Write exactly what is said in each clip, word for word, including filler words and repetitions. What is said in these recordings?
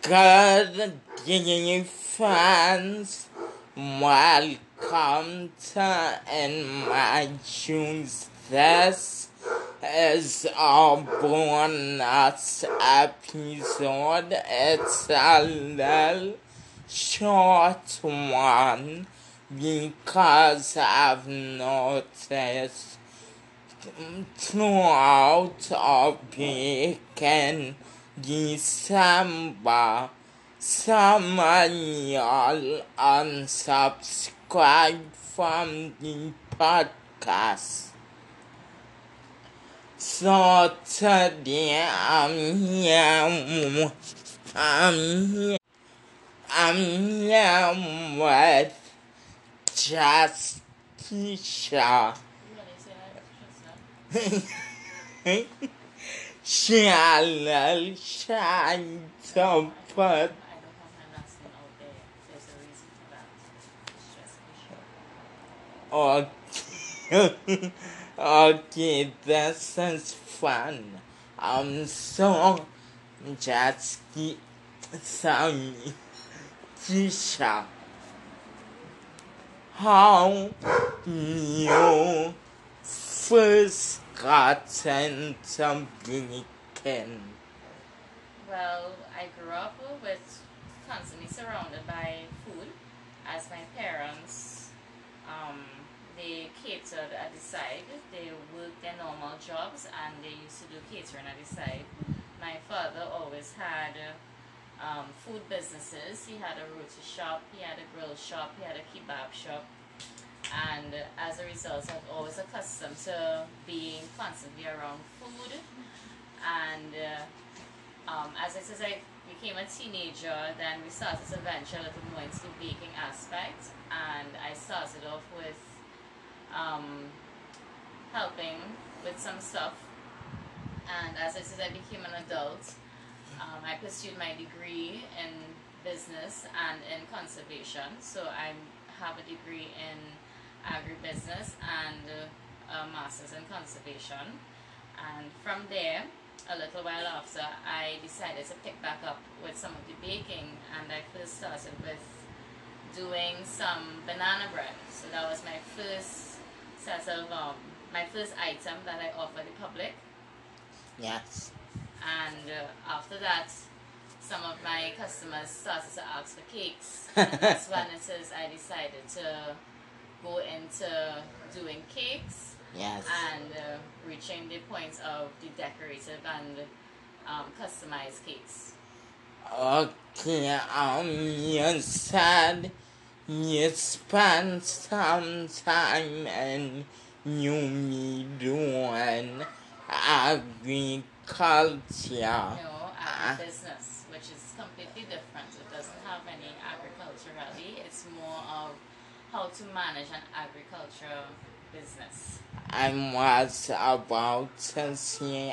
Good day, fans. Welcome to In My Tunes. This is a bonus episode. It's a little short one because I've noticed throughout a week in December, some of y'all unsubscribed from the podcast. So today I'm here, I'm here, I'm here with Justisha. Shalal Shantapad. Okay. Okay, this is fun. I'm so just sorry. Tisha, how you first got into baking? Well, I grew up with constantly surrounded by food, as my parents, um, they catered at the side. They worked their normal jobs and they used to do catering at the side. My father always had um, food businesses. He had a roti shop, he had a grill shop, he had a kebab shop. And as a result, I was always accustomed to being constantly around food. And uh, um, as I said, I became a teenager, then we started to venture a little more into the baking aspect. And I started off with um, helping with some stuff. And as I said, I became an adult. Um, I pursued my degree in business and in conservation. So I have a degree in agribusiness and uh, a master's in conservation. And from there, a little while after, I decided to pick back up with some of the baking, and I first started with doing some banana bread. So that was my first set of um, my first item that I offered the public. Yes. And uh, after that, some of my customers started to ask for cakes. And that's when it is I decided to go into doing cakes. Yes. And uh, reaching the point of the decorative and um, customized cakes. Okay, um, you said you spent some time in uni doing agriculture. No, agribusiness, which is completely different. It doesn't have any agriculturally. It's more of how to manage an agricultural business. I was about to say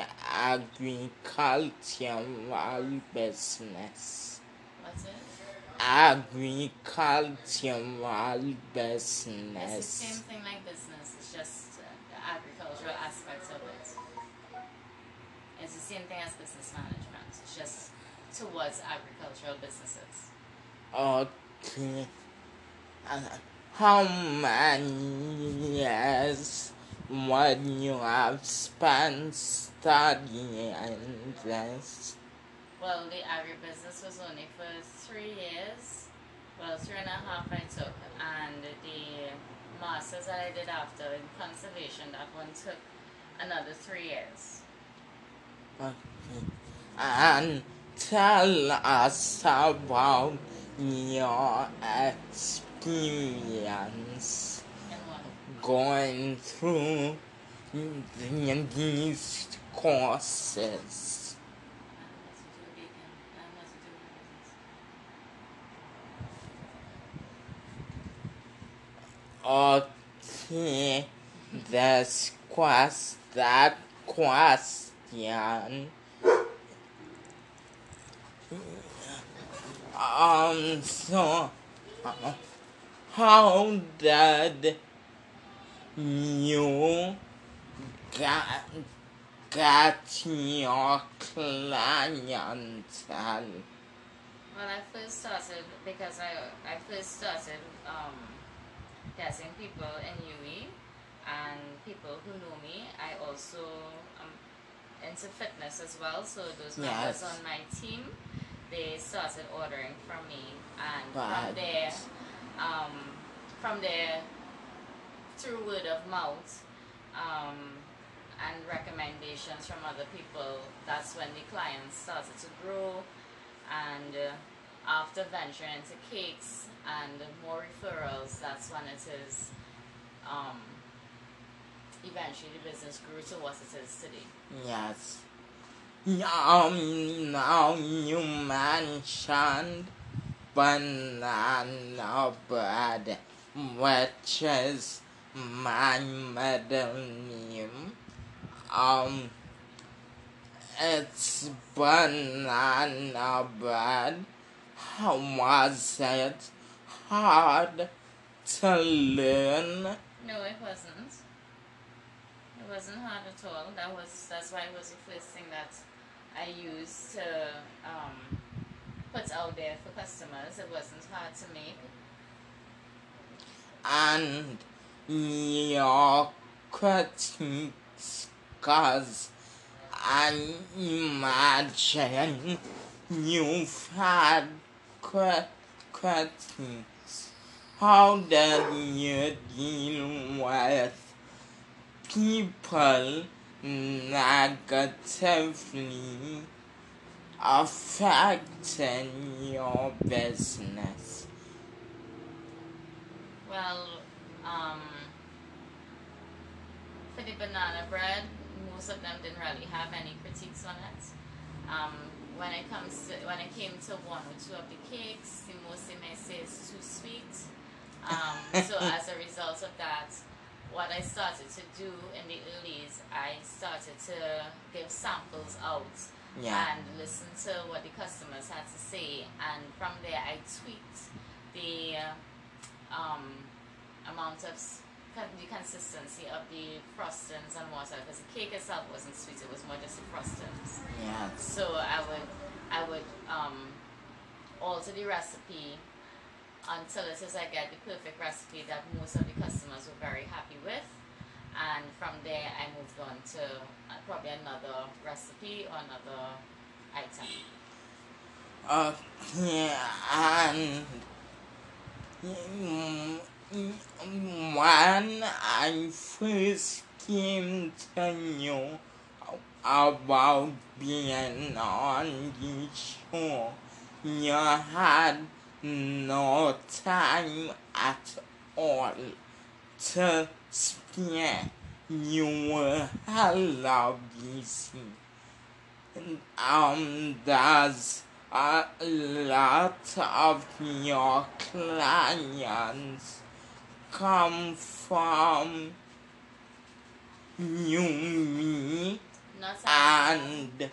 agricultural business. What's it? Agricultural It's the business. same thing like business. It's just uh, the agricultural aspects of it. It's the same thing as business management. It's just towards agricultural businesses. Okay. Uh, how many years would you have spent studying this? Well, the agribusiness was only for three years. Well, three and a half I took, and the masters that I did after in conservation, that one took another three years. Okay. And tell us about your experience And what? going through these courses. Um, has to do with bacon. Um, has to do with business. Okay, this quest, that question. Um, so, uh, how did you get, get your clientele? Well, I first started because I I first started um, guessing people in U E and people who know me. I also am into fitness as well, so those members Yes, on my team, they started ordering from me, and from but there, um, from there through word of mouth, um, and recommendations from other people, that's when the clients started to grow. And uh, after venturing into cakes and more referrals, that's when it is, um, eventually the business grew to what it is today. yes. Um, now you mentioned banana bread, which is my middle name. Um, it's banana bread. How was it hard to learn? No, it wasn't. It wasn't hard at all. That was that's why it was the first thing that I used to um, put out there for customers. It wasn't hard to make. And your critics, cause I imagine you've had crit- critics. How did you deal with people negatively affecting your business? Well, um, for the banana bread, most of them didn't really have any critiques on it. Um, when it comes to when it came to one or two of the cakes, the most they may say is too sweet. Um, so as a result of that, what I started to do in the earlies, I started to give samples out Yeah. and listen to what the customers had to say, and from there I tweaked the uh, um, amount of s- con- the consistency of the frostings and water, because the cake itself wasn't sweet; it was more just the frostings. Yes. So I would I would um, alter the recipe until it is I get the perfect recipe that most of the customers were very happy with. And from there, I moved on to uh, probably another recipe or another item. Okay, and mm, mm, when I first came to know about being on the show, you had no time at all to spare. You were hella busy. Um, does a lot of your clients come from you, me, Not anymore. and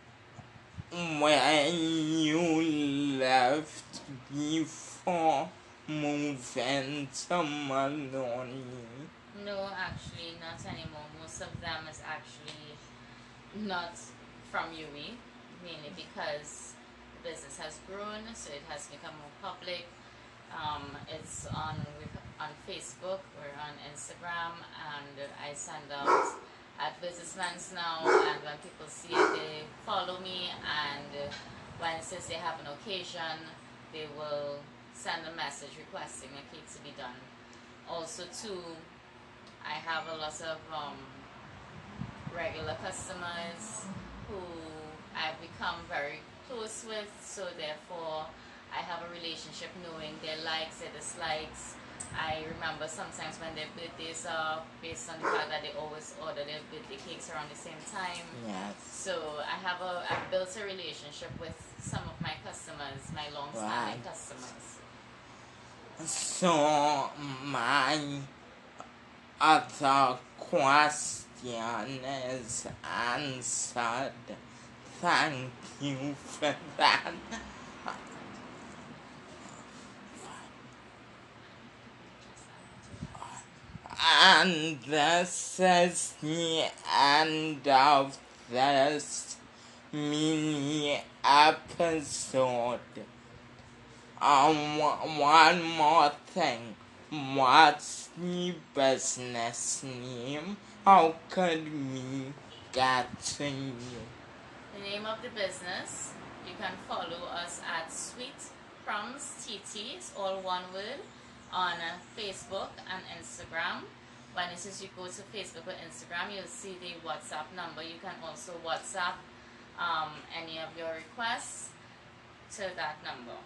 when you left before moving to Maloney? No, actually, not anymore. Most of them is actually not from U E, mainly because the business has grown, so it has become more public. Um, it's on on Facebook, we're on Instagram, and I send out advertisements now. And when people see it, they follow me. And when since they have an occasion, they will send a message requesting a cake to be done. Also, too, I have a lot of um, regular customers who I've become very close with, so therefore I have a relationship knowing their likes, their dislikes. I remember sometimes when their birthdays are based on the fact that they always order their birthday cakes around the same time. Yes. So I have a I've built a relationship with some of my customers, my long-standing Right. customers. So my other question is answered. Thank you for that. And this is the end of this mini episode. Um, one more thing. What's the business name? How could we get to you? The name of the business, you can follow us at Sweet Crumbs T T, it's all one word, on uh, Facebook and Instagram. When it says you go to Facebook or Instagram, you'll see the WhatsApp number. You can also WhatsApp um, any of your requests to that number.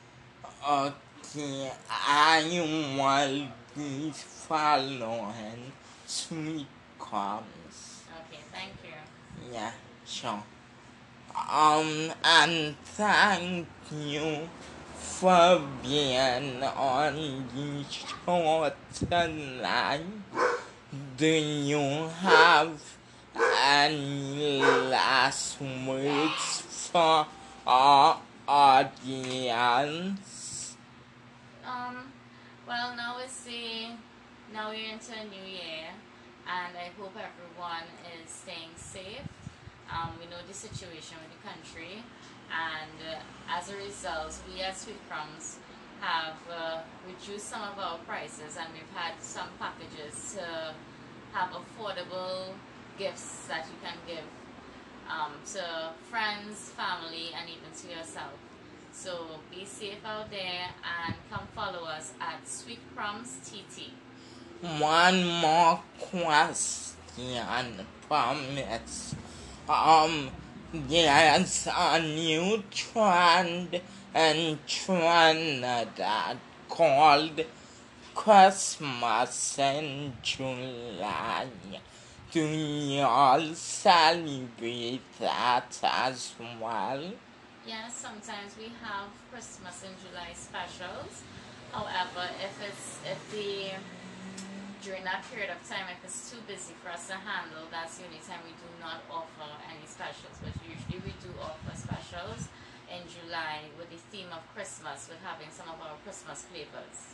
Okay, I will be following Sweet Crumbs. Okay, thank you. Yeah, sure. Um, and thank you for being on the show tonight. Do you have any last words for our audience? Um, well, now it's the, now we're into a new year, and I hope everyone is staying safe. Um, we know the situation with the country, and uh, as a result, we at Sweet Crumbs have uh, reduced some of our prices, and we've had some packages to have affordable gifts that you can give um, to friends, family, and even to yourself. So be safe out there and come follow us at Sweet Crumbs T T. One more question, promise. Um, there's a new trend in Trinidad called Christmas in July. Do you all celebrate that as well? Yes, sometimes we have Christmas in July specials. However, if it's if the during that period of time, if it's too busy for us to handle, that's the only time we do not offer any specials. But usually we do offer specials in July with the theme of Christmas, with having some of our Christmas flavors.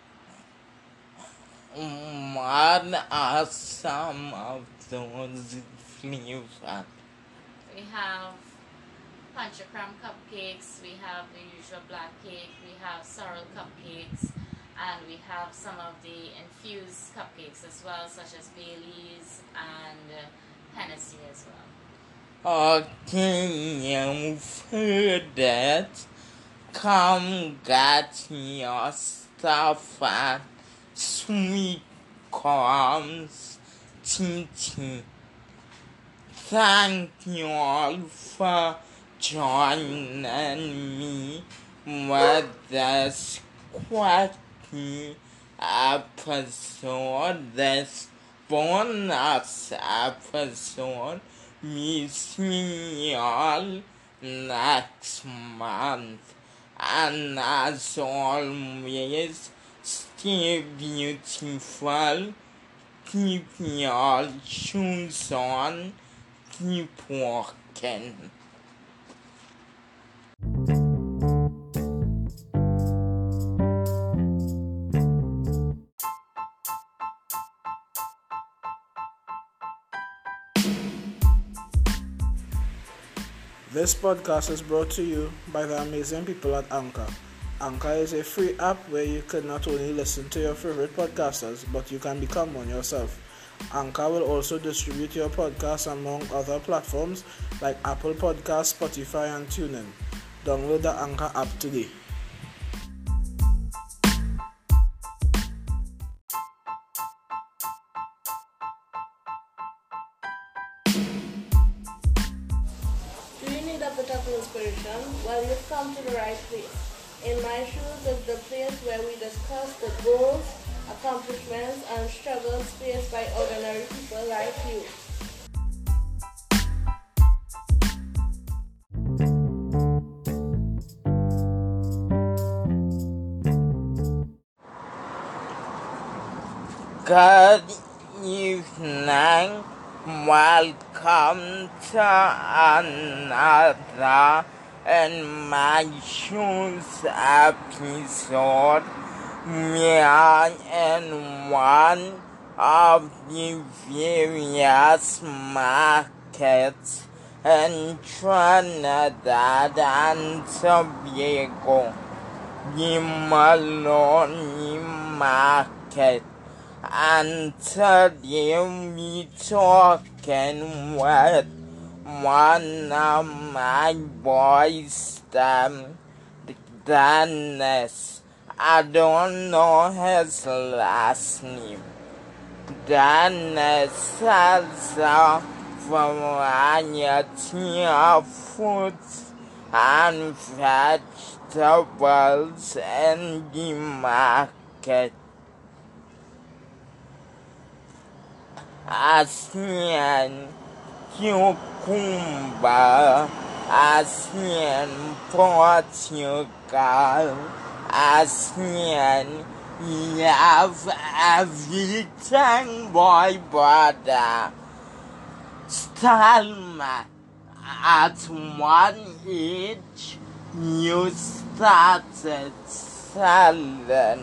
What are some of those flavors? We have Punch Crumb cupcakes, we have the usual black cake, we have sorrel cupcakes, and we have some of the infused cupcakes as well, such as Bailey's and uh, Hennessy as well. Okay, you've heard it. Come get your stuff at Sweet Crumbs T T. Thank you all for joining me with this quickie episode, this bonus episode. We see y'all next month, and as always, stay beautiful, keep your shoes on, keep walking. This podcast is brought to you by the amazing people at Anchor. Anchor is a free app where you can not only listen to your favorite podcasters, but you can become one yourself. Anchor will also distribute your podcast among other platforms like Apple Podcasts, Spotify, and TuneIn. Download the Anchor app today. Do you need a bit of inspiration? Well, you've come to the right place. In My Shoes is the place where we discuss the goals, accomplishments, and struggles faced by ordinary people like you. Good evening. Welcome to another In My Shoes episode. We are in one of the various markets in Trinidad and Tobago. the Maloney Market. And today we talking with one of my boys, um, Dennis. I don't know his last name. Dennis has a variety of fruits and vegetables in the market. Asian cucumber, Asian Portugal, Asian, you have everything, boy, brother. Stalma, at one age, you started selling.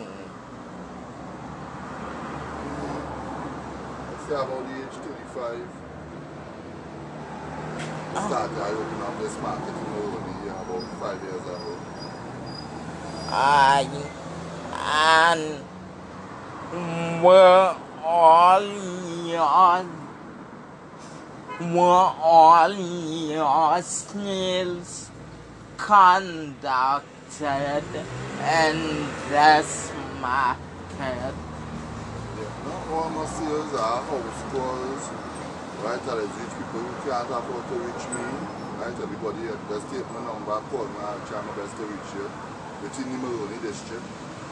Say about the age thirty-five. I started I opened up this market in Olney about five years ago. I and were all your were all your sales conducted in this market? Yeah, not all my sales are house calls. Right, there's rich people who can't afford to reach me. Right, everybody just take my number, call me, I'll try my best to reach you. Within the Maloney district.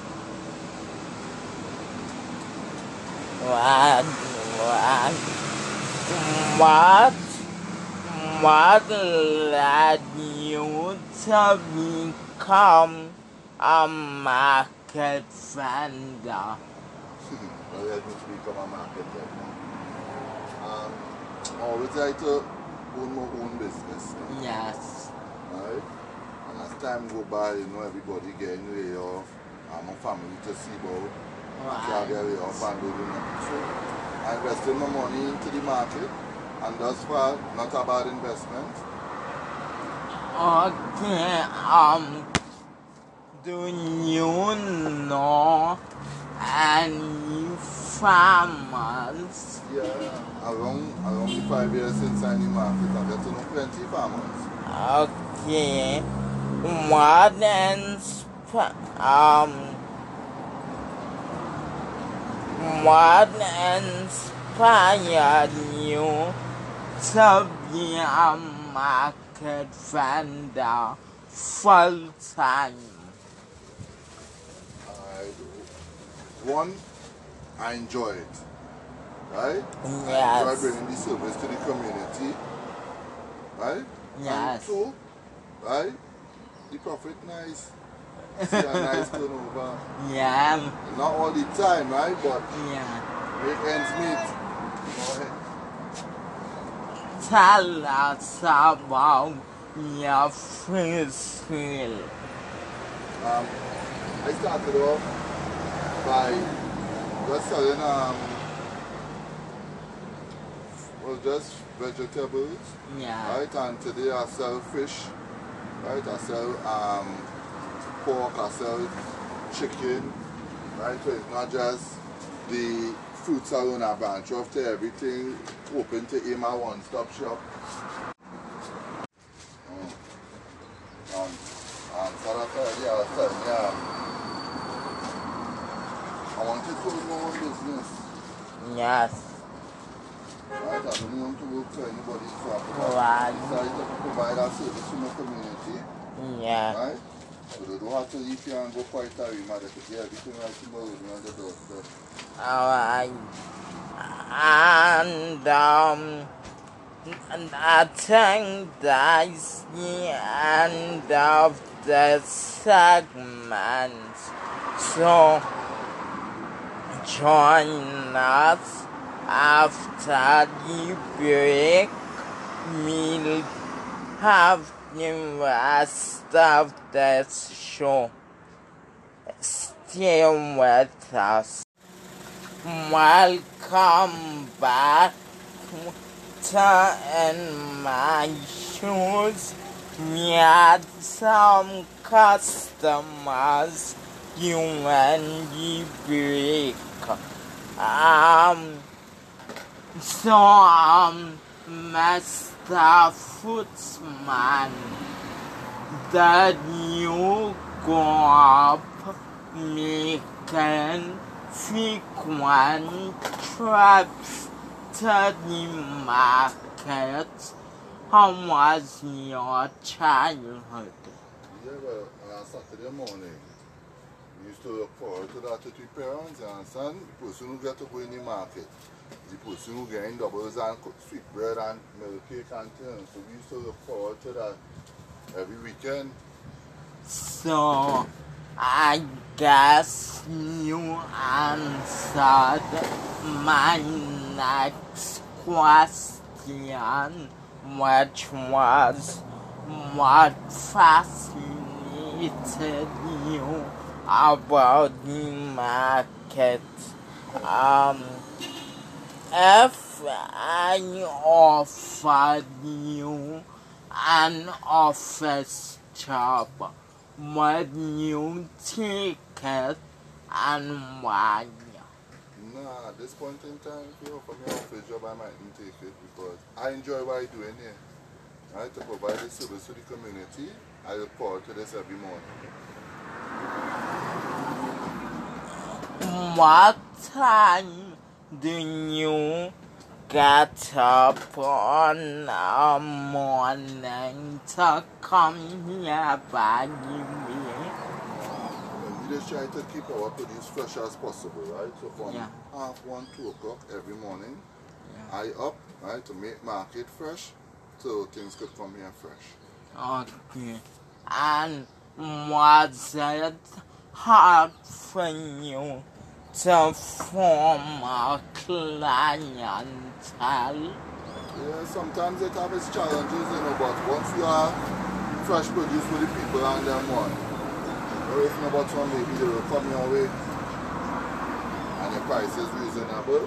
What, what, what, what led you to become a market vendor? Well, let me become a market vendor. Um, I always like to own my own business. Yes. Right? And as time go by, you know, everybody getting laid off. And my family to see about. I can't get laid off and do nothing. So I invested my money into the market. And thus far, not a bad investment. Okay, um, do you know any farmers? Yeah, around, around the five years since I'm in the market, I've got to know plenty of farmers. Okay, what insp- um, what inspired you to be a market vendor full time? I, one, I enjoy it. Right? Yes. I enjoy bringing the service to the community. Right? Yes. And two, right? The profit nice. See a nice turnover. Yeah. Not all the time, right? But Yeah. make ends meet. Tell us about your first sale. Um, I started off by just selling um was just vegetables. Yeah. Right, and today I sell fish. Right, I sell um pork, I sell chicken. Right, so it's not just the fruits alone I branch off to everything, open to aim a one-stop shop. Mm. Um, and so that's already I was telling you, um, I wanted to own my own business. Yes. Right, I don't want to work for anybody, so I Right. decided to provide a service to my community. Yeah. Right? So they don't have to leave here and go quite a way, man. They could get everything right tomorrow on the doorstep. Alright. And um and I think that's the end of the segment. So join us after the break. We'll have the rest of this show. Stay with us. Welcome back to In My Shoes. We had some customers you and you break. Um, so, um, Mister Footsman, that you go up making frequent trips to the market. How was your childhood? Yeah, well, on Saturday morning, we used to look forward to that with the parents, you understand? The person who get to go in the market, the person who get in doubles and cook sweet bread and milk cake and things. So we used to look forward to that every weekend. So, I guess you answered my next question, which was what fascinated you about the market. Um, if I offered you an office job, would you take it and why? Nah, at this point in time, if you offer me an office job, I mightn't take it because I enjoy what I do in here. Right, to provide the service to the community, I look forward to this every morning. What time do you get up on a morning to come here by the way? We just try to keep our produce fresh as possible, right? So from Yeah. half one, two o'clock every morning, Yeah. I up, right, to make market fresh, so things could come here fresh. Okay. And was it hard for you to form a clientele? Yeah, sometimes it has its challenges, you know, but once you have fresh produce for the people and them want, or if not about one, maybe they will come your way and the price is reasonable.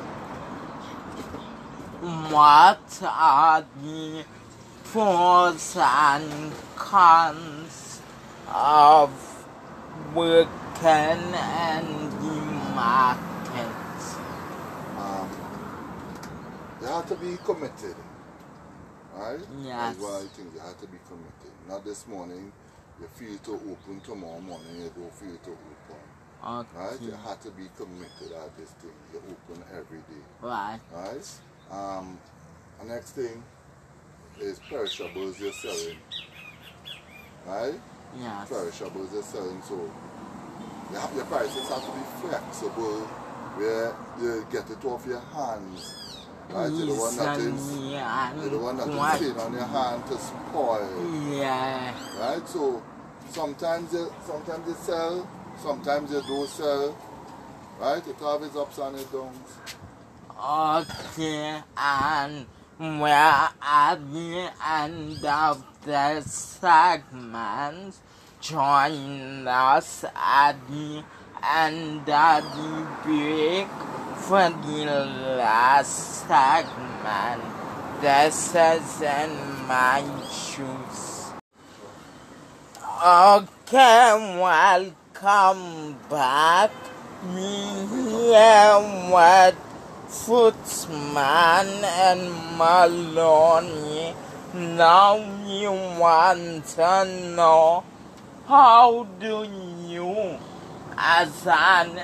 What are the pros and cons of working in the market? Um, you have to be committed, right? Yes. That's why I think you have to be committed. Not this morning, you feel to open, tomorrow morning you don't feel to open. Right? Okay. You have to be committed at this thing. You open every day. Right. Right? Um, the next thing is perishables you're selling. Right? Yes. Perishables you're selling, so you have, your prices have to be flexible where you get it off your hands. Right? You don't want nothing, Easily you don't want nothing and stain on your hand to spoil. yeah. Right? So sometimes you sometimes you sell, sometimes you don't sell. Right? It have its ups and its downs. Okay, and we're at the end of this segment. Join us at the end of the break for the last segment. This is in my shoes. Okay, welcome back. We here with Footsman and Maloney. Now you want to know, how do you, as an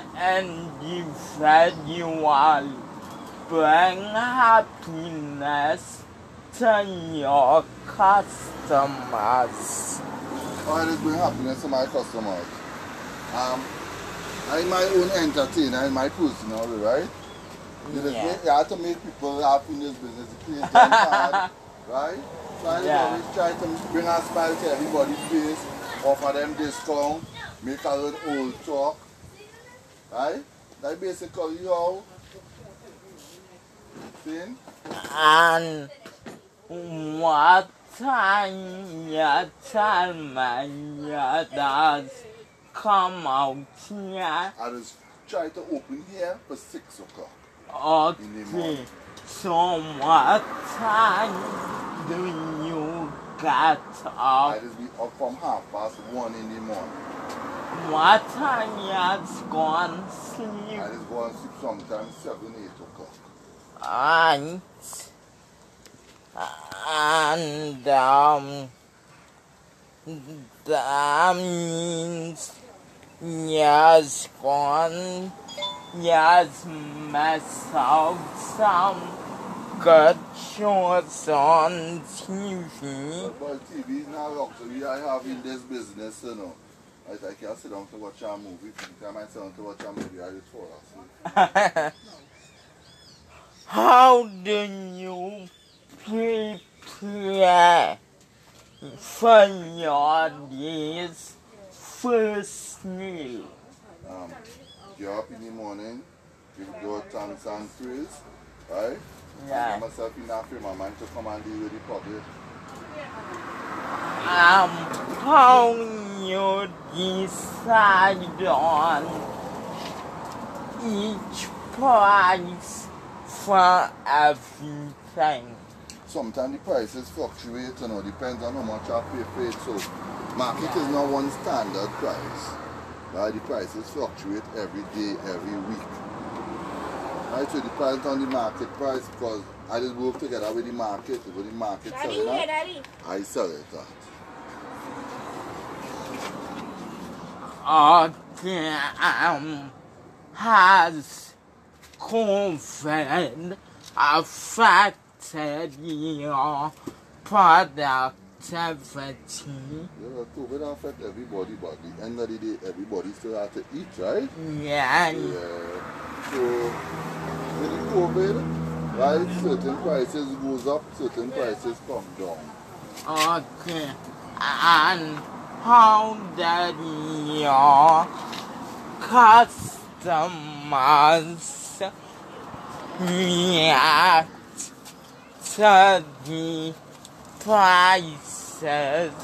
individual, bring happiness to your customers? I just bring happiness to my customers. Um, I'm my own entertainer in my personal way, right? You, just Yeah. make, you have to make people happy in this business. You create them hard, right? So I just Yeah. always try to bring a smile to everybody's face, offer them discount, make a little old talk, right? That's basically how. See? And what time you tell me you does come out here? I just try to open here for six o'clock. In the Okay, morning. so what time do you get I up? just be up from half past one in the morning. What time you gone sleep? I just go and sleep sometimes seven, eight o'clock. And and um that means yes gone yes mess out some good shows on T V. But, but T V is not luxury I have in this business, you know. I, I can't sit down to watch a movie. Every time I sit down to watch a movie, I just fall asleep. How do you prepare for your day's first meal? Um, get up in the morning, give God thanks and praise, right? Yeah. I get myself in a frame of mind to come and deal with the public. Um, how you decide on each price for everything? Sometimes the prices fluctuate, you know, depends on how much I pay for it. So, market is not one standard price. Right? The prices fluctuate every day, every week. Right? So it depends on the market price because I just work together with the market. If the market Daddy, sell it here, at, Daddy. I sell it at. Okay, um, has COVID affected your productivity? Yeah, COVID affect everybody, but at the end of the day, everybody still have to eat, right? Yeah. Yeah. So, with the COVID, right, certain prices goes up, certain prices come down. Okay, and how did your customers react to the prices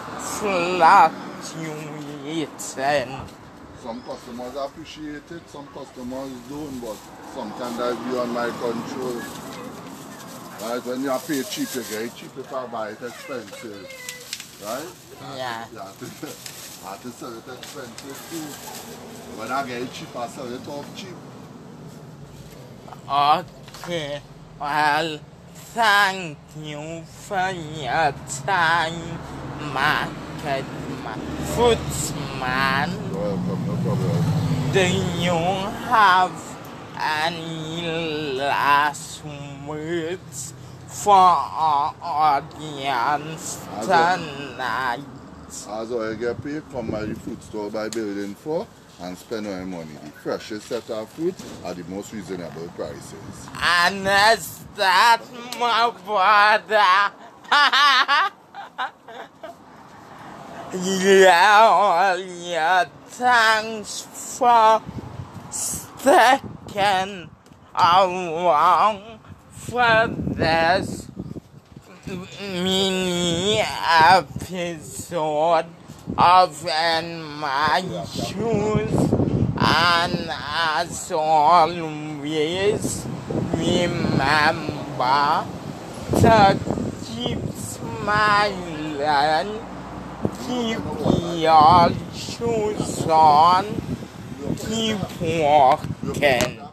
fluctuating? Some customers appreciate it, some customers don't, but sometimes that's beyond my control. Right, when you pay cheap, you get it cheap. If I buy it expensive, right? Yeah. You have to, I have to sell it expensive too. When I get it cheap, I sell it off cheap. Okay, well, thank you for your time, Market Man. Footman. You're welcome, no problem. Do you have any last words for our audience tonight? As I get paid, come by the food store by building four and spend our money. The freshest set of fruit at the most reasonable prices. And is that my brother? Yeah, yeah, thanks for sticking around for this mini episode of In My Shoes. And as always, remember to keep smiling, keep your shoes on, keep walking.